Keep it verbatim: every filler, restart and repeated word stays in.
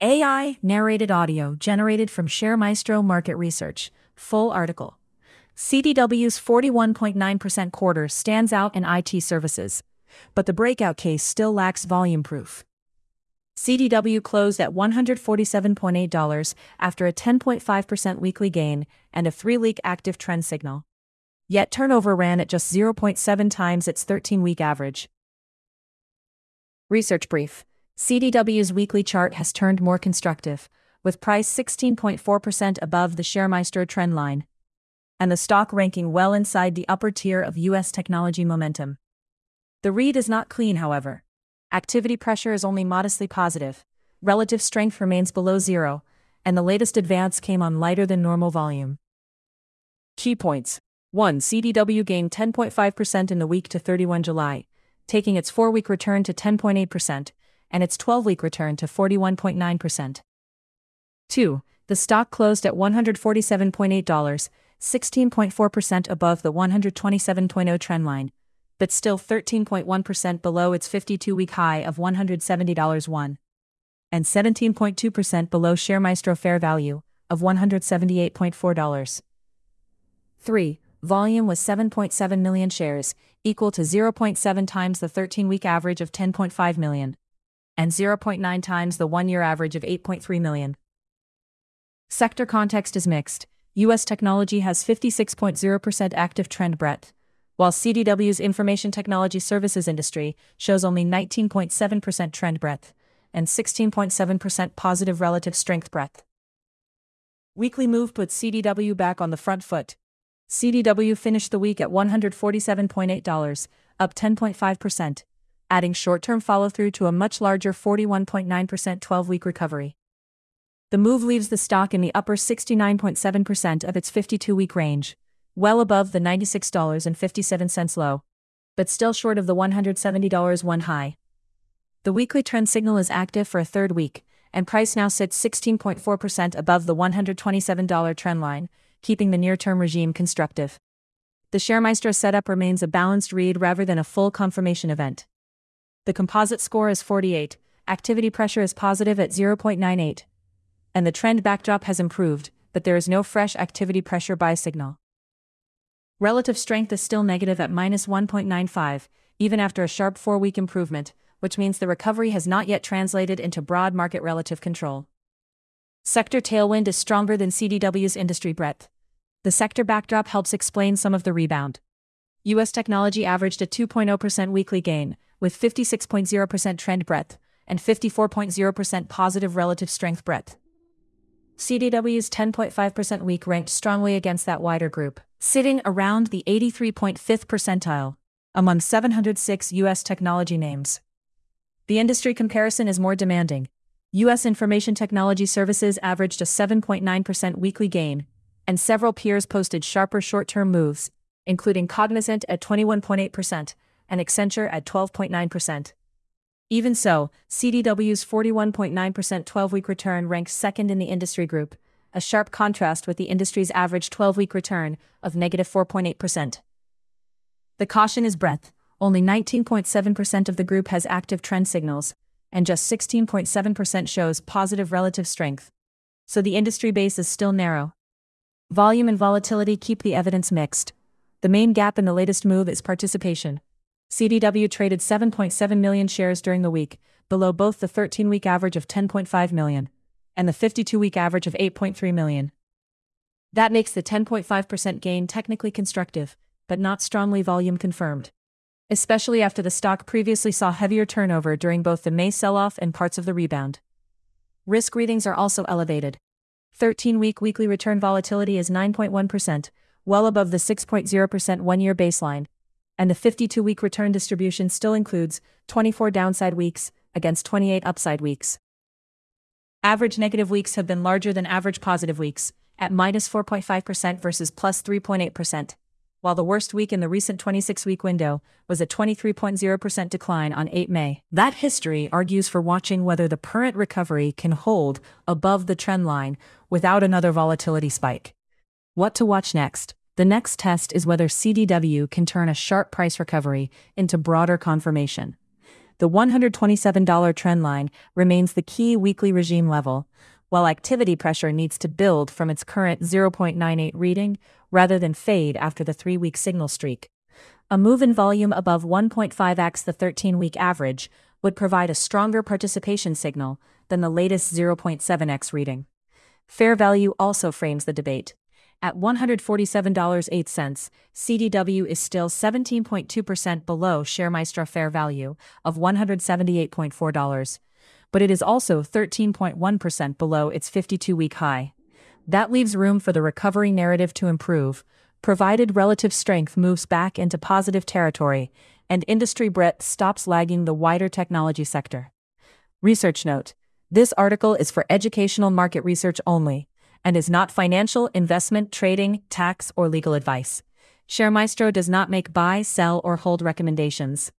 A I narrated audio generated from ShareMaestro Market Research. Full article. C D W's forty-one point nine percent quarter stands out in I T services, but the breakout case still lacks volume proof. C D W closed at one hundred forty-seven point eight dollars after a ten point five percent weekly gain and a three-week active trend signal. Yet turnover ran at just zero point seven times its thirteen-week average. Research brief. C D W's weekly chart has turned more constructive, with price sixteen point four percent above the ShareMaestro trend line, and the stock ranking well inside the upper tier of U S technology momentum. The read is not clean, however. Activity pressure is only modestly positive, relative strength remains below zero, and the latest advance came on lighter than normal volume. Key points. one. C D W gained ten point five percent in the week to thirty-first of July, taking its four-week return to ten point eight percent, and its twelve-week return to forty-one point nine percent. two. The stock closed at one hundred forty-seven point eight dollars, sixteen point four percent above the one hundred twenty-seven point zero trend line, but still thirteen point one percent below its fifty-two-week high of one hundred seventy dollars one, and seventeen point two percent below ShareMaestro fair value of one hundred seventy-eight point four dollars. three. Volume was seven point seven million shares, equal to zero point seven times the thirteen-week average of ten point five million, and zero point nine times the one-year average of eight point three million. Sector context is mixed. U S technology has fifty-six point zero percent active trend breadth, while C D W's information technology services industry shows only nineteen point seven percent trend breadth and sixteen point seven percent positive relative strength breadth. Weekly move puts C D W back on the front foot. C D W finished the week at one hundred forty-seven point eight dollars, up ten point five percent, adding short-term follow-through to a much larger forty-one point nine percent twelve-week recovery. The move leaves the stock in the upper sixty-nine point seven percent of its fifty-two-week range, well above the ninety-six dollars and fifty-seven cents low, but still short of the one hundred seventy dollars one high. The weekly trend signal is active for a third week, and price now sits sixteen point four percent above the one hundred twenty-seven dollars trend line, keeping the near-term regime constructive. The ShareMaestro setup remains a balanced read rather than a full confirmation event. The composite score is forty-eight, activity pressure is positive at zero point nine eight, and the trend backdrop has improved, but there is no fresh activity pressure buy signal. Relative strength is still negative at minus one point nine five, even after a sharp four-week improvement, which means the recovery has not yet translated into broad market relative control. Sector tailwind is stronger than C D W's industry breadth. The sector backdrop helps explain some of the rebound. U S technology averaged a two point zero percent weekly gain, with fifty-six point zero percent trend breadth and fifty-four point zero percent positive relative strength breadth. C D W's ten point five percent week ranked strongly against that wider group, sitting around the eighty-three point five percentile among seven hundred six U S technology names. The industry comparison is more demanding. U S information technology services averaged a seven point nine percent weekly gain, and several peers posted sharper short-term moves, including Cognizant at twenty-one point eight percent and Accenture at twelve point nine percent. Even so, C D W's forty-one point nine percent twelve-week return ranks second in the industry group, a sharp contrast with the industry's average twelve-week return of negative four point eight percent. The caution is breadth. Only nineteen point seven percent of the group has active trend signals, and just sixteen point seven percent shows positive relative strength. So the industry base is still narrow. Volume and volatility keep the evidence mixed. The main gap in the latest move is participation. C D W traded seven point seven million shares during the week, below both the thirteen-week average of ten point five million and the fifty-two-week average of eight point three million. That makes the ten point five percent gain technically constructive, but not strongly volume confirmed, especially after the stock previously saw heavier turnover during both the May sell-off and parts of the rebound. Risk readings are also elevated. thirteen-week weekly return volatility is nine point one percent, well above the six point zero percent one-year baseline, and the fifty-two-week return distribution still includes twenty-four downside weeks against twenty-eight upside weeks. Average negative weeks have been larger than average positive weeks, at minus four point five percent versus plus three point eight percent. While the worst week in the recent twenty-six-week window was a twenty-three point zero percent decline on the eighth of May. That history argues for watching whether the current recovery can hold above the trend line without another volatility spike. What to watch next? The next test is whether C D W can turn a sharp price recovery into broader confirmation. The one hundred twenty-seven dollar trend line remains the key weekly regime level, while activity pressure needs to build from its current zero point nine eight reading rather than fade after the three-week signal streak. A move in volume above one point five x the thirteen-week average would provide a stronger participation signal than the latest zero point seven x reading. Fair value also frames the debate. At one hundred forty-seven dollars and eight cents, C D W is still seventeen point two percent below ShareMaestro fair value of one hundred seventy-eight point four dollars, but it is also thirteen point one percent below its fifty-two-week high. That leaves room for the recovery narrative to improve, provided relative strength moves back into positive territory and industry breadth stops lagging the wider technology sector. Research note: this article is for educational market research only and is not financial, investment, trading, tax, or legal advice. ShareMaestro does not make buy, sell, or hold recommendations.